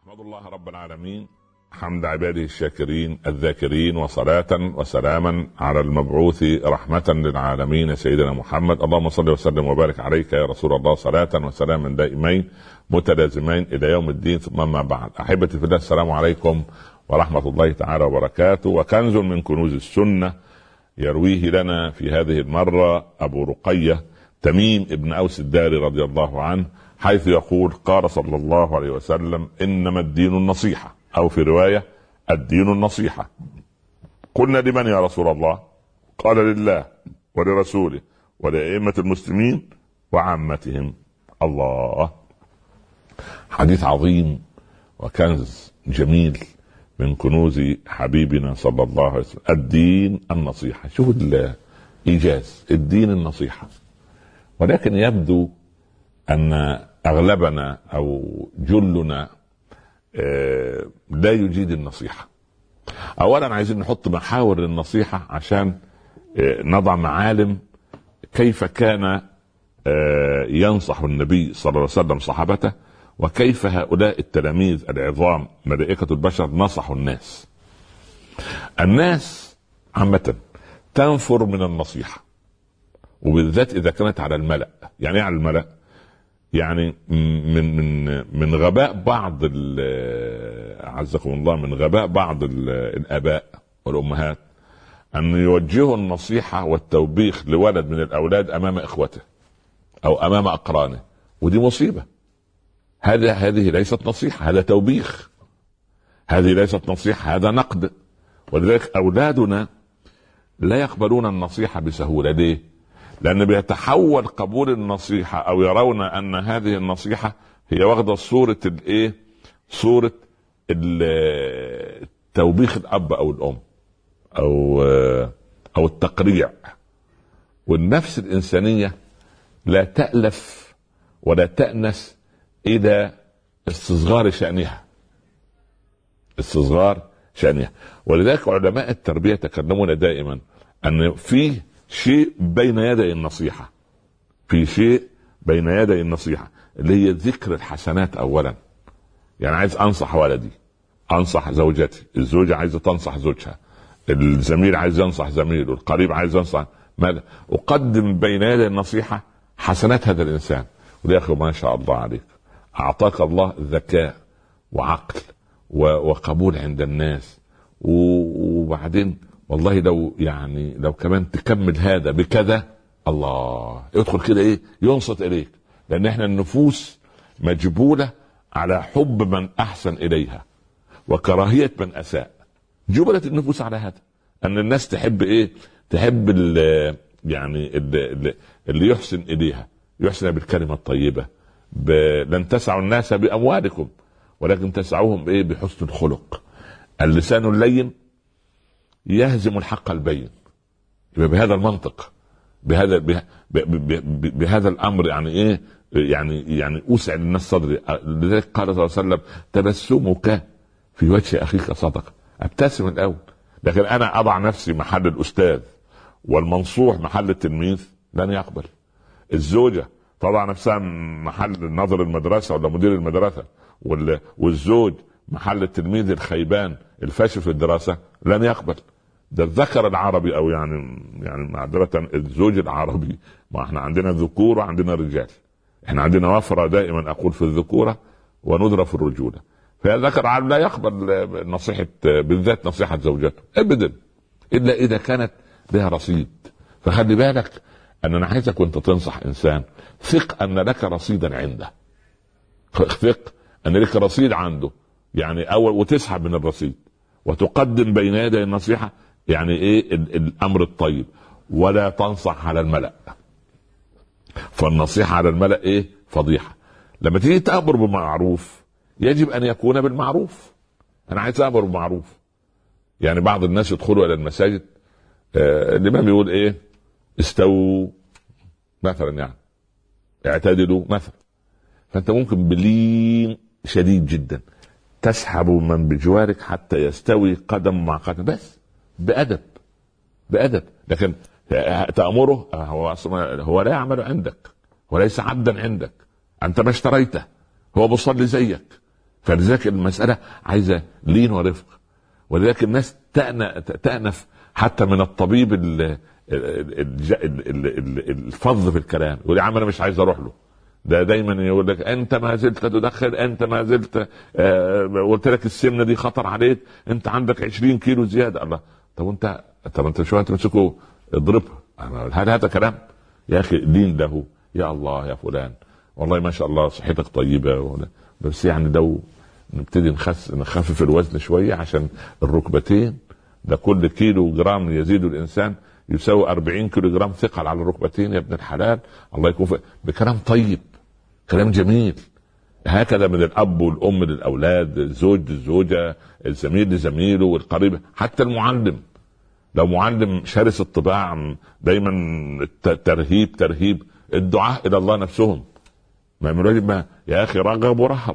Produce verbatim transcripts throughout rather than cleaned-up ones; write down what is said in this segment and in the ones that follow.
أحمد الله رب العالمين حمد عباده الشاكرين الذاكرين، وصلاة وسلاما على المبعوث رحمة للعالمين سيدنا محمد. اللهم صل وسلم وبارك عليك يا رسول الله، صلاة وسلاما دائمين متلازمين إلى يوم الدين. ثم ما بعد، أحبتي في الله، السلام عليكم ورحمة الله تعالى وبركاته. وكنز من كنوز السنة يرويه لنا في هذه المرة أبو رقية تميم ابن أوس الداري رضي الله عنه، حيث يقول: قال صلى الله عليه وسلم: إنما الدين النصيحة، أو في رواية: الدين النصيحة. قلنا: لمن يا رسول الله؟ قال: لله ولرسوله ولأئمة المسلمين وعامتهم. الله، حديث عظيم وكنز جميل من كنوز حبيبنا صلى الله عليه وسلم. الدين النصيحة، شوف الإيجاز، الدين النصيحة. ولكن يبدو أن أغلبنا أو جلنا لا يجيد النصيحة. أولا عايزين نحط محاور للنصيحة عشان نضع معالم كيف كان ينصح النبي صلى الله عليه وسلم صحابته، وكيف هؤلاء التلاميذ العظام ملائكة البشر نصحوا الناس. الناس عامة تنفر من النصيحة، وبالذات إذا كانت على الملأ. يعني على الملأ يعني من من من غباء بعض عزكم الله من غباء بعض الآباء والأمهات أن يوجهوا النصيحة والتوبيخ لولد من الأولاد أمام إخوته أو أمام أقرانه، ودي مصيبة. هذا هذه ليست نصيحة، هذا توبيخ. هذه ليست نصيحة، هذا نقد. ولذلك أولادنا لا يقبلون النصيحة بسهولة. ليه؟ لأن بيتحول قبول النصيحة أو يرون أن هذه النصيحة هي واخدة صورة الإيه؟ صورة توبيخ الأب أو الأم أو أو التقريع. والنفس الإنسانية لا تألف ولا تأنس إلى استصغار شأنها، استصغار شأنها. ولذلك علماء التربية تكلمون دائما أن في شيء بين يدي النصيحة، في شيء بين يدي النصيحة اللي هي ذكر الحسنات أولا. يعني عايز أنصح ولدي، أنصح زوجتي، الزوجة عايزة تنصح زوجها، الزميل عايز ينصح زميله، القريب عايز ينصح. ماذا أقدم بين يدي النصيحة؟ حسنات هذا الإنسان. ويا أخي ما شاء الله عليك، أعطاك الله ذكاء وعقل وقبول عند الناس، وبعدين والله لو يعني لو كمان تكمل هذا بكذا، الله يدخل كده ايه ينصت اليك. لان احنا النفوس مجبولة على حب من احسن اليها وكراهية من اساء. جبلت النفوس على هذا، ان الناس تحب ايه؟ تحب ال يعني ال اللي يحسن اليها، يحسن بالكلمة الطيبة. لن تسعوا الناس باموالكم ولكن تسعوهم بايه؟ بحسن الخلق. اللسان اللين يهزم الحق البين. بهذا المنطق، بهذا به بهذا الامر يعني ايه؟ يعني يعني اوسع للناس صدري. لذلك قال صلى الله عليه وسلم: تبسمك في وجه اخيك صدقه. ابتسم الاول، لكن انا اضع نفسي محل الاستاذ والمنصوح محل التلميذ، لن يقبل. الزوجه تضع نفسها محل ناظر المدرسه ولا مدير المدرسه، والزوج محل التلميذ الخيبان الفاشل في الدراسه، لن يقبل. ده الذكر العربي او يعني يعني معذرة الزوج العربي. ما احنا عندنا ذكور وعندنا رجال، احنا عندنا وفرة دائما اقول في الذكورة وندرة في الرجولة. فالذكر العربي لا يقبل نصيحة، بالذات نصيحة زوجته ابدا، الا اذا كانت لها رصيد. فخلي بالك ان انا عايزك وانت تنصح انسان، ثق ان لك رصيدا عنده، ثق ان لك رصيد عنده. يعني اول وتسحب من الرصيد وتقدم بين يدي النصيحة يعني ايه؟ الامر الطيب. ولا تنصح على الملأ، فالنصيحة على الملأ ايه؟ فضيحة. لما تيجي تأمر بالمعروف يجب ان يكون بالمعروف. انا عايز امر بالمعروف. يعني بعض الناس يدخلوا الى المساجد، آه الامام بيقول ايه؟ استووا مثلا، يعني اعتدلوا مثلا. فانت ممكن بلين شديد جدا تسحب من بجوارك حتى يستوي قدم مع قدم، بس بأدب بأدب. لكن تأمره، هو هو لا يعمل عندك، وليس عبدا عندك، أنت ما اشتريته، هو بصلي زيك، فلذلك المسألة عايزة لين ورفق، ولذلك الناس تأنف حتى من الطبيب الفظ في الكلام، يقول يا عم انا مش عايز اروح له، ده دايما يقول لك انت ما زلت تدخن، انت ما زلت آه قلت لك السمنه دي خطر عليك، انت عندك عشرين كيلو زياده. الله، طب انت طب انت شو انت تمسكه اضربه، هل هذا كلام يا اخي؟ دين له يا الله يا فلان والله ما شاء الله صحتك طيبه، بس يعني لو نبتدي نخس نخفف الوزن شويه عشان الركبتين، ده كل كيلو جرام يزيد الانسان يساوي أربعين كيلو جرام ثقل على الركبتين يا ابن الحلال. الله يكون في بكلام طيب، كلام جميل. هكذا من الاب والام للاولاد، الزوج للزوجه، الزميل لزميله، والقريب، حتى المعلم. لو معلم شرس الطباع دايما ترهيب ترهيب، الدعاء الى الله نفسهم ما ما يا اخي رغب ورهب،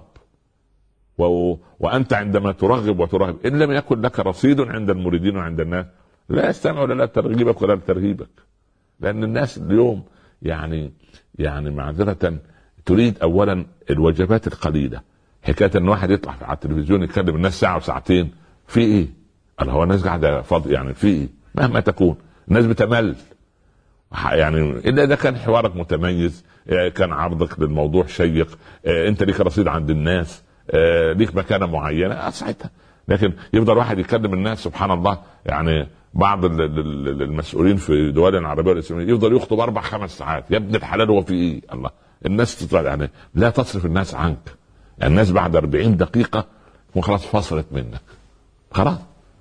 و... وانت عندما ترغب وترهب ان لم يكن لك رصيد عند المريدين وعند الناس لا يستمع ولا لا ترغيبك ولا ترهيبك. لان الناس اليوم يعني يعني معذرة تريد اولا الوجبات القليله. حكايه ان واحد يطلع على التلفزيون يتكلم الناس ساعه وساعتين في ايه؟ قال هو الناس قاعده فاضي يعني في ايه؟ مهما تكون الناس بتمل يعني، الا اذا كان حوارك متميز، كان عرضك للموضوع شيق، انت ليك رصيد عند الناس، ليك مكانه معينه ساعتها. لكن يفضل واحد يكلم الناس سبحان الله، يعني بعض المسؤولين في دول العربيه والاسلاميه يفضل يخطب اربع خمس ساعات. يا ابن الحلال هو في ايه؟ الله، الناس تطلع يعني لا تصرف الناس عنك. يعني الناس بعد أربعين دقيقه خلاص فصلت منك خلاص.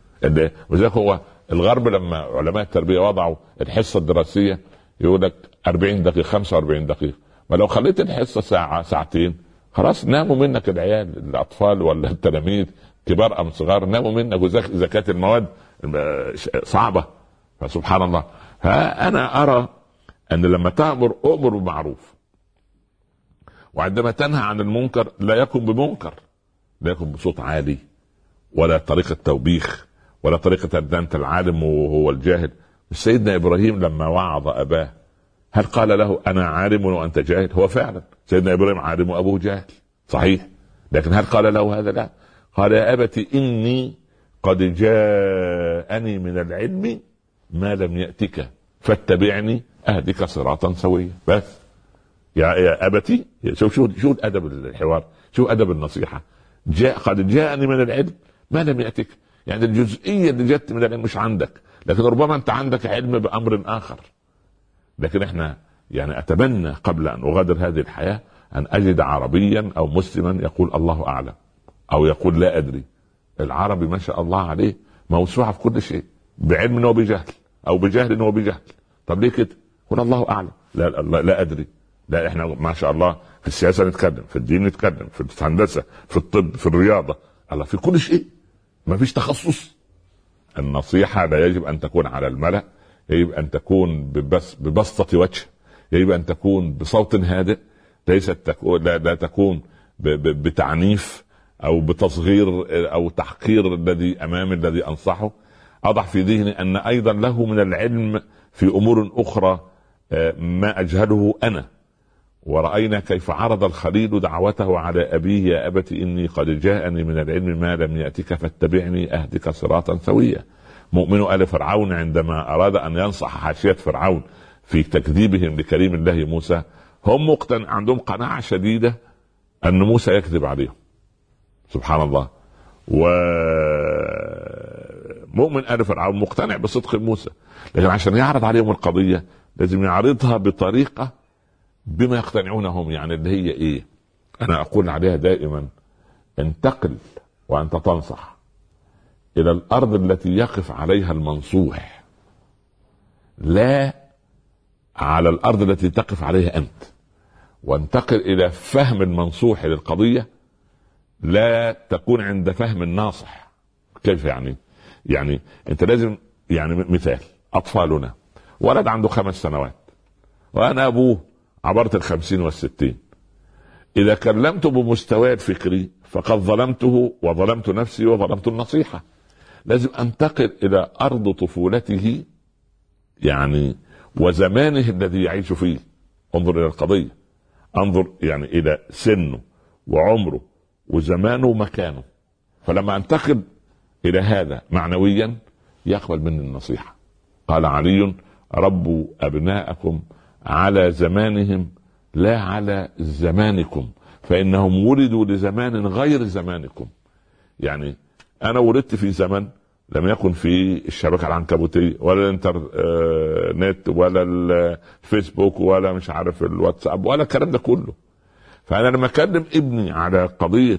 وذلك هو الغرب لما علماء التربيه وضعوا الحصه الدراسيه يقول لك أربعين دقيقه خمسة وأربعين دقيقه، ما لو خليت الحصه ساعه ساعتين خلاص ناموا منك العيال، الاطفال ولا التلاميذ كبار ام صغار ناموا منك. اذا كانت المواد صعبه فسبحان الله. ها انا ارى ان لما تامر امر بالمعروف، وعندما تنهى عن المنكر لا يكن بمنكر، لا يكن بصوت عالي ولا طريقه توبيخ ولا طريقه انت العالم وهو الجاهل. سيدنا ابراهيم لما وعظ اباه هل قال له انا عالم وانت جاهل؟ هو فعلا سيدنا ابراهيم عالم وابوه جاهل صحيح، لكن هل قال له هذا؟ لا، قال يا ابت اني قد جاءني من العلم ما لم يأتك فاتبعني أهدك صراطا سويا. بس يا يا أبتي، شوف شو شو أدب الحوار، شو أدب النصيحة. جاء قد جاءني من العلم ما لم يأتك، يعني الجزئية اللي جت من العلم مش عندك، لكن ربما أنت عندك علم بأمر آخر. لكن إحنا يعني أتمنى قبل أن أغادر هذه الحياة أن أجد عربيا أو مسلما يقول الله أعلم أو يقول لا أدري. العربي ما شاء الله عليه موسوعة في كل شيء، بعلم انه بجهل او بجهل انه بجهل. طب ليه كده؟ قل الله اعلم، لا, لا لا ادري. لا احنا ما شاء الله في السياسة نتكلم، في الدين نتكلم، في الهندسة، في الطب، في الرياضة، الله في كل شيء، ما فيش تخصص. النصيحة لا يجب ان تكون على الملأ، يجب ان تكون ببس ببسطة وجه، يجب ان تكون بصوت هادئ، ليست تكون لا, لا تكون بتعنيف او بتصغير او تحقير الذي امامي الذي انصحه. اضع في ذهني ان ايضا له من العلم في امور اخرى ما اجهله انا. ورأينا كيف عرض الخليل دعوته على ابيه يا ابت اني قد جاءني من العلم ما لم يأتك فاتبعني اهدك صراطا سويا. مؤمن آل فرعون عندما اراد ان ينصح حاشية فرعون في تكذيبهم لكريم الله موسى، هم مقتن... عندهم قناعة شديدة ان موسى يكذب عليهم سبحان الله. ومؤمن آل فرعون مقتنع بصدق موسى، لكن عشان يعرض عليهم القضية لازم يعرضها بطريقة بما يقتنعون هم. يعني اللي هي ايه؟ انا اقول عليها دائما انتقل وانت تنصح الى الارض التي يقف عليها المنصوح، لا على الارض التي تقف عليها انت. وانتقل الى فهم المنصوح للقضية، لا تكون عند فهم الناصح. كيف يعني؟ يعني انت لازم، يعني مثال اطفالنا، ولد عنده خمس سنوات وانا ابوه عبرت الخمسين والستين، اذا كلمته بمستوى الفكري فقد ظلمته وظلمت نفسي وظلمت النصيحة. لازم انتقل الى ارض طفولته يعني وزمانه الذي يعيش فيه. انظر الى القضية، انظر يعني الى سنه وعمره وزمانه ومكانه. فلما انتقل الى هذا معنويا يقبل مني النصيحة. قال علي: ربوا ابناءكم على زمانهم لا على زمانكم، فانهم ولدوا لزمان غير زمانكم. يعني انا ولدت في زمن لم يكن في الشبكة العنكبوتية ولا الانترنت ولا الفيسبوك ولا مش عارف الواتساب ولا الكلام ده كله. فانا لما اكلم ابني على قضية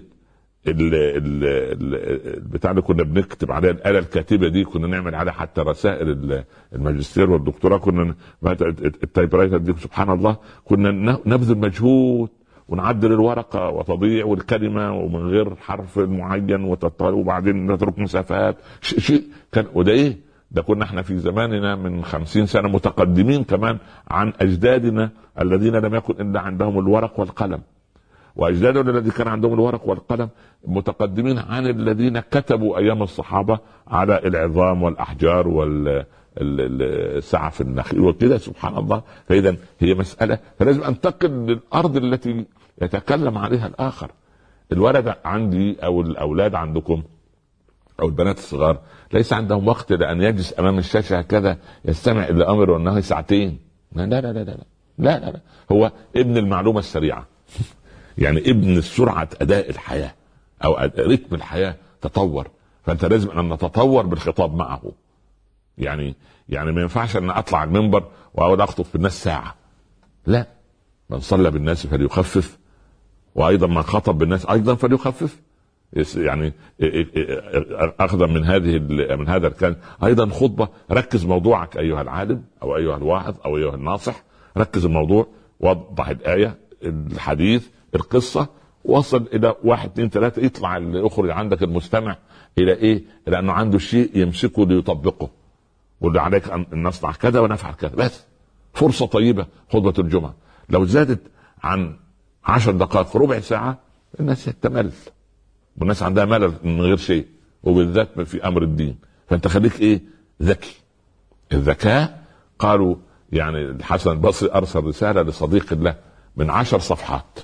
البتاع اللي كنا بنكتب عليها الآلة الكاتبة دي، كنا نعمل عليها حتى رسائل الماجستير والدكتوراه، كنا التايبرايتر دي سبحان الله كنا نبذل مجهود ونعدل الورقة وتضيع والكلمة ومن غير حرف معين وتطال، وبعدين نترك مسافات شيء كان. وده ايه ده؟ كنا احنا في زماننا من خمسين سنة متقدمين كمان عن اجدادنا الذين لم يكن الا عندهم الورق والقلم، واجدادنا الذين كان عندهم الورق والقلم متقدمين عن الذين كتبوا ايام الصحابة على العظام والاحجار وال السعف النخيل وكذا سبحان الله. فاذا هي مسألة، فلازم انتقل للارض التي يتكلم عليها الاخر. الولد عندي او الاولاد عندكم او البنات الصغار ليس عندهم وقت لان يجلس امام الشاشة هكذا يستمع الى امر والنهي ساعتين. لا لا لا لا لا لا, لا, لا. هو ابن المعلومة السريعة يعني ابن سرعة اداء الحياة او رتم الحياة تطور. فانت لازم ان نتطور بالخطاب معه. يعني يعني ما ينفعش ان اطلع المنبر واقعد اخطب في الناس ساعة. لا، من صلى بالناس فليخفف، وايضا من خطب بالناس ايضا فليخفف. يعني اخذا من هذه من هذا الكلام ايضا خطبة. ركز موضوعك ايها العالم او ايها الواعظ او ايها الناصح، ركز الموضوع، وضح الآية الحديث القصة، وصل الى واحد اثنين ثلاثة، يطلع يخرج عندك المستمع الى ايه؟ الى انه عنده شيء يمسكه ليطبقه، واللي عليك ان نصنع كذا ونفعل كذا. بس فرصة طيبة خطبة الجمعة. لو زادت عن عشر دقائق ربع ساعة الناس تمل، والناس عندها ملل من غير شيء، وبالذات في امر الدين. فانت خليك ايه؟ ذكي. الذكاء قالوا يعني الحسن البصري ارسل رسالة لصديق له من عشر صفحات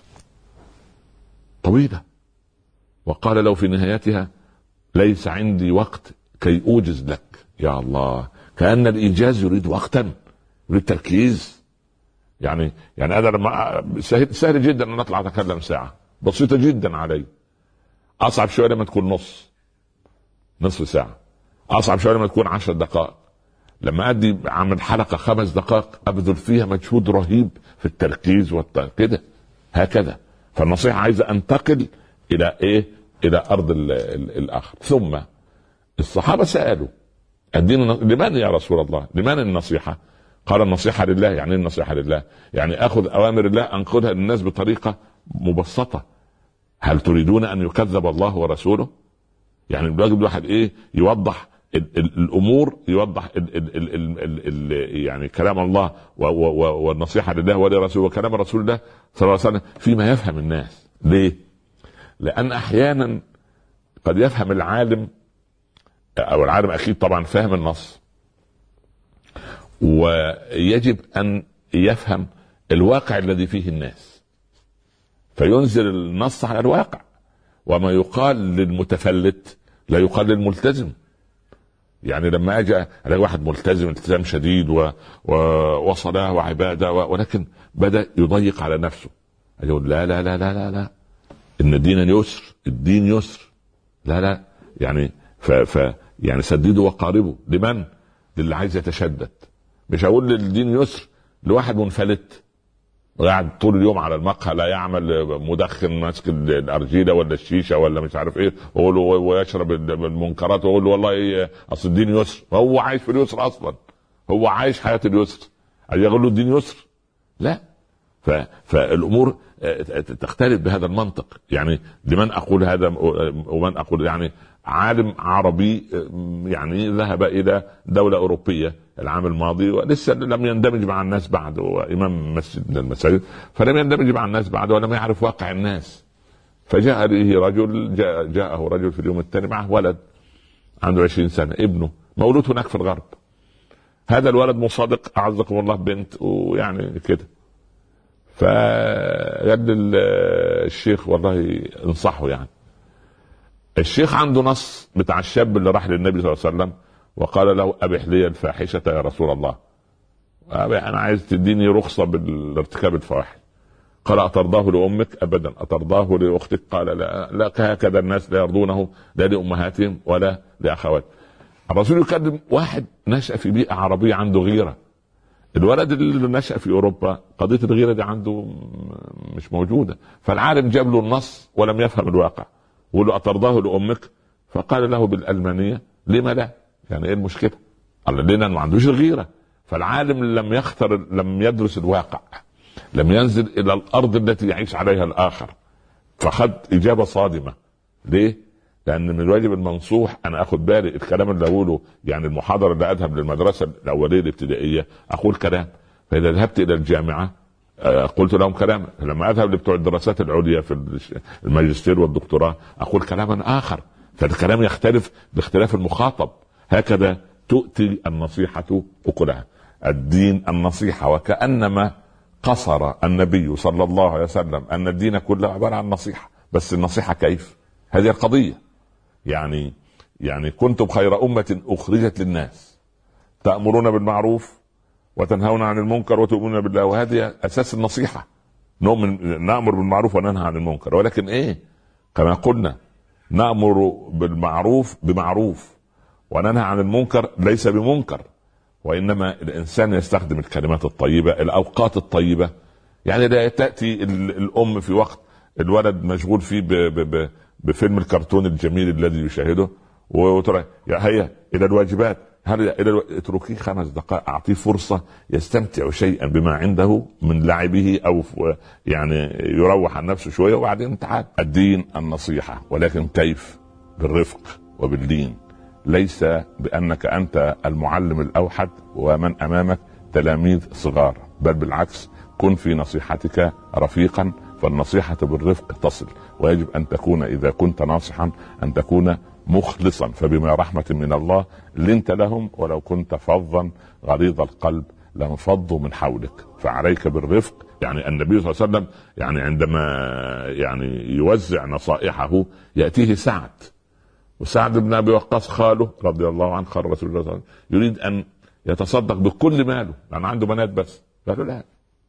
طويلة، وقال لو في نهايتها: ليس عندي وقت كي اوجز لك. يا الله، كأن الإيجاز يريد وقتا، يريد تركيز. يعني يعني أنا لما سهل, سهل جدا أن أطلع أتكلم ساعة، بسيطة جدا علي. أصعب شوية لما تكون نص نصف ساعة، أصعب شوية لما تكون عشر دقائق. لما أدي عمل حلقة خمس دقائق أبذل فيها مجهود رهيب في التركيز والتركيز هكذا. فالنصيحة عايزة أنتقل إلى إيه؟ إلى أرض ال ال الآخر. ثم الصحابة سألوا: الدين لمن يا رسول الله؟ لمن النصيحة؟ قال: النصيحة لله. يعني النصيحة لله يعني أخذ أوامر الله أنقلها للناس بطريقة مبسطة. هل تريدون أن يكذب الله ورسوله؟ يعني الواجب الواحد إيه؟ يوضح ال ال الأمور، يوضح ال ال ال ال ال يعني كلام الله والنصيحة لله ولرسوله وكلام رسول الله صلى الله عليه وسلم فيما يفهم الناس. ليه؟ لأن أحيانا قد يفهم العالم، او العالم اكيد طبعا فاهم النص، ويجب ان يفهم الواقع الذي فيه الناس، فينزل النص على الواقع. وما يقال للمتفلت لا يقال للملتزم. يعني لما اجى على واحد ملتزم التزام شديد و... و... وصلاه وعباده و... ولكن بدا يضيق على نفسه، يقول لا لا لا لا لا لا ان الدين يسر، الدين يسر. لا لا يعني ف... ف... يعني سددوا وقاربوا. لمن؟ للي عايز يتشدد. مش هقول للدين يسر لواحد منفلت قاعد طول اليوم على المقهى لا يعمل، مدخن ماسك الارجيله ولا الشيشه ولا مش عارف ايه، واقول له ويشرب المنكرات، واقول له والله إيه اصل الدين يسر. هو عايش في اليسر اصلا، هو عايش حياه اليسر، يقول له الدين يسر؟ لا. ف... فالامور تختلف بهذا المنطق. يعني لمن اقول هذا ومن اقول؟ يعني عالم عربي يعني ذهب الى دولة اوروبية العام الماضي ولسه لم يندمج مع الناس بعد، وامام مسجد من المساجد، فلم يندمج مع الناس بعد ولم يعرف واقع الناس. فجاء به رجل، جاء جاءه رجل في اليوم الثاني معه ولد عنده عشرين سنة، ابنه مولود هناك في الغرب. هذا الولد مصادق اعزكم الله بنت ويعني كده. فقال الشيخ والله انصحه، يعني الشيخ عنده نص بتاع الشاب اللي راح للنبي صلى الله عليه وسلم وقال له ابح لي الفاحشه يا رسول الله، انا عايز تديني رخصه بالارتكاب الفواحش. قال اترضاه لامك؟ ابدا. اترضاه لاختك؟ قال لا. لا، هكذا الناس لا يرضونه لا لامهاتهم ولا لاخواتهم. الرسول يكلم واحد نشأ في بيئه عربيه عنده غيره. الولد اللي نشأ في اوروبا قضيه الغيره دي عنده مش موجوده، فالعالم جاب له النص ولم يفهم الواقع. وقال له اترضاه لامك؟ فقال له بالالمانيه لما لا؟ يعني ايه المشكله؟ قال لنا ما عندوش الغيره. فالعالم لم يختر، لم يدرس الواقع، لم ينزل الى الارض التي يعيش عليها الاخر، فخد اجابه صادمه. ليه؟ لان من الواجب المنصوح انا اخد بالي الكلام اللي اقوله. يعني المحاضره اللي اذهب للمدرسه الاوليه الابتدائيه اقول كلام، فاذا ذهبت الى الجامعه قلت لهم كلام، لما اذهب لبتوع الدراسات العليا في الماجستير والدكتوراه اقول كلاما اخر، فالكلام يختلف باختلاف المخاطب. هكذا تؤتي النصيحه اكلها. الدين النصيحه، وكانما قصر النبي صلى الله عليه وسلم ان الدين كله عباره عن نصيحه. بس النصيحه كيف؟ هذه القضيه. يعني يعني كنتم خير امه اخرجت للناس تأمرون بالمعروف وتنهون عن المنكر وتؤمنون بالله، وهذه اساس النصيحه. نؤمن نأمر بالمعروف وننهى عن المنكر، ولكن ايه؟ كما قلنا نأمر بالمعروف بمعروف وننهى عن المنكر ليس بمنكر، وانما الانسان يستخدم الكلمات الطيبه، الاوقات الطيبه. يعني لا تاتي الام في وقت الولد مشغول فيه ب ب ب بفيلم الكرتون الجميل الذي يشاهده وترى يا هيا الى الواجبات، هل الى الو... اتركيه خمس دقائق، اعطيه فرصه يستمتع شيئا بما عنده من لعبه او يعني يروح عن نفسه شويه وبعدين تعال. الدين النصيحه، ولكن كيف؟ بالرفق وبالدين، ليس بانك انت المعلم الاوحد ومن امامك تلاميذ صغار، بل بالعكس كن في نصيحتك رفيقا، فالنصيحه بالرفق تصل. ويجب ان تكون اذا كنت ناصحا ان تكون مخلصا، فبما رحمه من الله لنت لهم ولو كنت فظا غليظ القلب لانفضوا من حولك. فعليك بالرفق. يعني النبي صلى الله عليه وسلم يعني عندما يعني يوزع نصائحه ياتيه سعد، وسعد بن ابي وقاص خاله رضي الله عنه، خال رسول الله صلى الله عليه وسلم، يريد ان يتصدق بكل ماله لان عنده بنات بس. قالوا لا.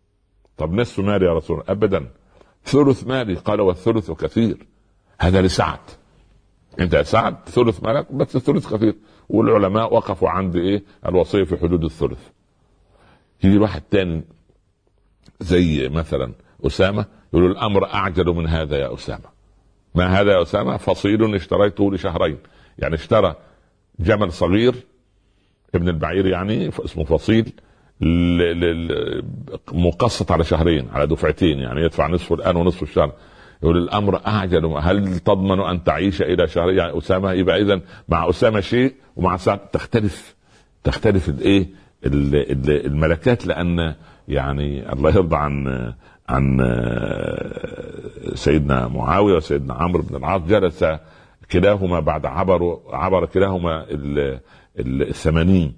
طب نصف مالي يا رسول الله؟ ابدا. ثلث مالي. قال والثلث كثير. هذا لسعد. انت يا سعد ثلث مالك، بس الثلث كثير. والعلماء وقفوا عند ايه؟ الوصيه في حدود الثلث. يجي واحد تاني زي مثلا اسامه يقول الامر اعجل من هذا يا اسامه. ما هذا يا اسامه؟ فصيل اشتريته لشهرين. يعني اشترى جمل صغير ابن البعير يعني اسمه فصيل مقسط على شهرين، على دفعتين، يعني يدفع نصف الان ونصف الشهر. يقول الامر اعجل، هل تضمن ان تعيش الى شهرين؟ يعني اسامه يبقى اذا مع اسامه شيء ومع سعد تختلف تختلف الايه الملكات. لان يعني الله يرضى عن عن سيدنا معاويه وسيدنا عمرو بن العاص، جلس كلاهما بعد عبر عبر كلاهما الثمانين.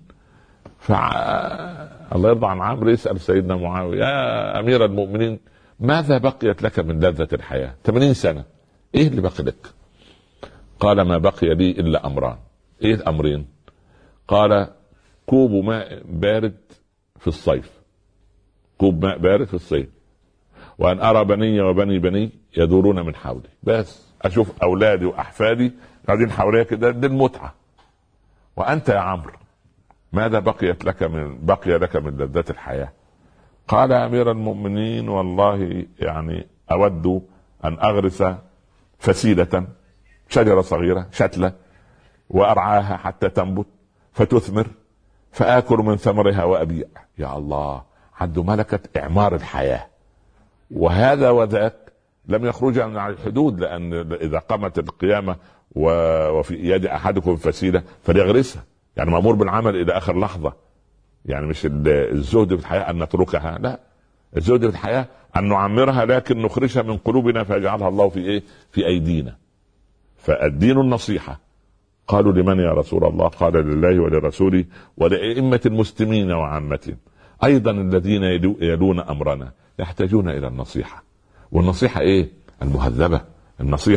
فالله يرضى عن عمرو يسأل سيدنا معاويه يا امير المؤمنين ماذا بقيت لك من لذة الحياة؟ ثمانين سنة، ايه اللي بقي لك؟ قال ما بقي لي الا امران. ايه الامرين؟ قال كوب ماء بارد في الصيف، كوب ماء بارد في الصيف، وان ارى بني وبني بني يدورون من حولي، بس اشوف اولادي واحفادي قاعدين حواليا كده، دي المتعة. وانت يا عمرو ماذا بقيت لك من بقي لك من لذة الحياة؟ قال يا امير المؤمنين والله يعني اود ان اغرس فسيلة، شجرة صغيرة شتلة، وارعاها حتى تنبت فتثمر فاكل من ثمرها وابيع. يا الله، عنده ملكة اعمار الحياة. وهذا وذاك لم يخرج عن الحدود، لان اذا قامت القيامة وفي يد احدكم فسيلة فليغرسها، يعني مأمور بالعمل الى اخر لحظة. يعني مش الزهد في الحياة ان نتركها، لا، الزهد في الحياة ان نعمرها لكن نخرجها من قلوبنا فيجعلها الله في ايه؟ في ايدينا. فالدين النصيحة. قالوا لمن يا رسول الله؟ قال لله ولرسوله ولأئمة المسلمين وعامتهم. ايضا الذين يلون امرنا يحتاجون الى النصيحة. والنصيحة ايه؟ المهذبة. النصيحة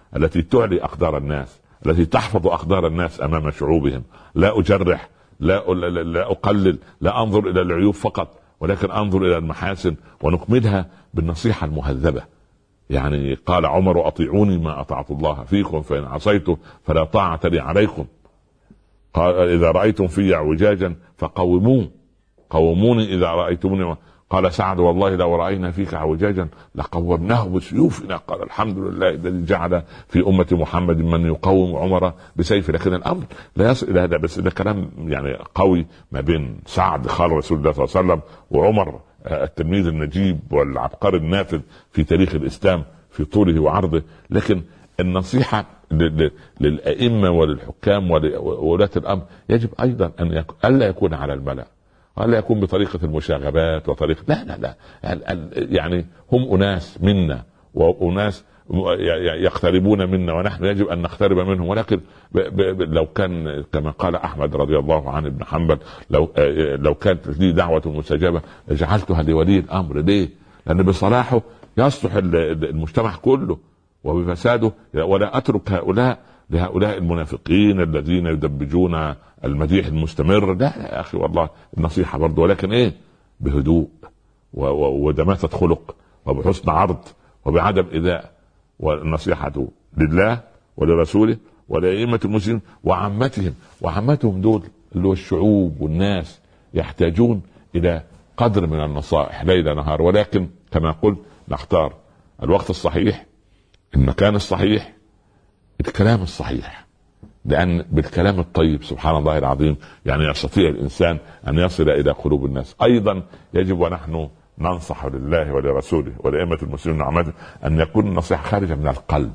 التي تعلي أقدار الناس، التي تحفظ أقدار الناس أمام شعوبهم. لا أجرح، لا, لا أقلل، لا أنظر إلى العيوب فقط، ولكن أنظر إلى المحاسن ونكملها بالنصيحة المهذبة. يعني قال عمر: أطيعوني ما أطعت الله فيكم، فإن عصيته فلا طاعة لي عليكم. قال: إذا رأيتم في اعوجاجا فقوموه، قوموني إذا رأيتموني. قال سعد: والله لو رأينا فيك اعوجاجا لقومناه بسيوفنا. قال: الحمد لله الذي جعل في أمة محمد من يقوم عمر بسيفه. لكن الأمر لا يصل إلى هذا، بس ده كلام يعني قوي ما بين سعد خال رسول الله صلى الله عليه وسلم وعمر التلميذ النجيب والعبقري النافذ في تاريخ الإسلام في طوله وعرضه. لكن النصيحة للأئمة وللحكام وولاة الأمر يجب أيضا أن ألا يكون على الملأ، ألا يكون بطريقة المشاغبات وطريقة لا لا لا يعني هم أناس منا وأناس يقتربون منا ونحن يجب أن نقترب منهم. ولكن ب ب لو كان كما قال أحمد رضي الله عنه ابن حنبل: لو لو كانت لي دعوة مستجابة جعلتها لولي الأمر. ليه؟ لأن بصلاحه يصلح المجتمع كله، وبفساده ولا أترك هؤلاء لهؤلاء المنافقين الذين يدبجون المديح المستمر. لا يا أخي والله النصيحة برضو، ولكن إيه؟ بهدوء ودماثة خلق وبحسن عرض وبعدم إيذاء. والنصيحة لله ولرسوله ولأئمة المسلمين وعامتهم. وعامتهم دول اللي هو الشعوب والناس يحتاجون إلى قدر من النصائح ليل نهار، ولكن كما قلت نختار الوقت الصحيح، المكان الصحيح، الكلام الصحيح. لأن بالكلام الطيب سبحان الله العظيم يعني يستطيع الإنسان أن يصل إلى قلوب الناس. أيضا يجب ونحن ننصح لله ولرسوله ولأئمة المسلمين وعامته أن يكون النصيحة خارجة من القلب.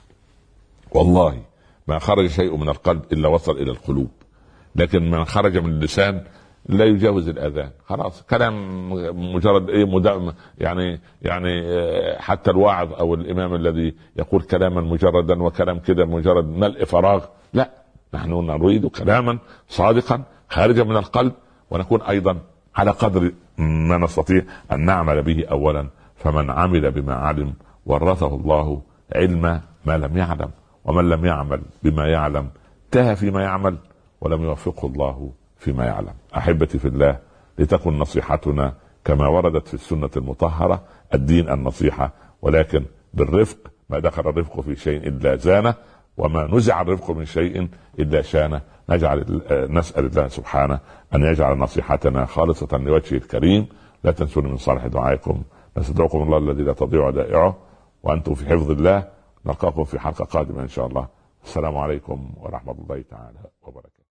والله ما خرج شيء من القلب إلا وصل إلى القلوب، لكن من خرج من اللسان لا يجاوز الأذان. خلاص كلام مجرد إيه مدام يعني يعني حتى الواعظ أو الإمام الذي يقول كلاما مجردا وكلام كده مجرد ملء فراغ. لا، نحن نريد كلاما صادقا خارجا من القلب، ونكون أيضا على قدر ما نستطيع أن نعمل به أولا. فمن عمل بما علم ورثه الله علم ما لم يعلم، ومن لم يعمل بما يعلم تاه فيما يعمل ولم يوفقه الله فيما يعلم. أحبتي في الله، لتكن نصيحتنا كما وردت في السنة المطهرة: الدين النصيحة، ولكن بالرفق. ما دخل الرفق في شيء إلا زانه، وما نزع الرفق من شيء إلا شانه. نجعل نسأل الله سبحانه أن يجعل نصيحتنا خالصة لوجهه الكريم. لا تنسوني من صالح دعائكم. نستودعكم الله الذي لا تضيع ودائعه، وأنتم في حفظ الله. نلقاكم في حلقة قادمة إن شاء الله. السلام عليكم ورحمة الله تعالى وبركاته.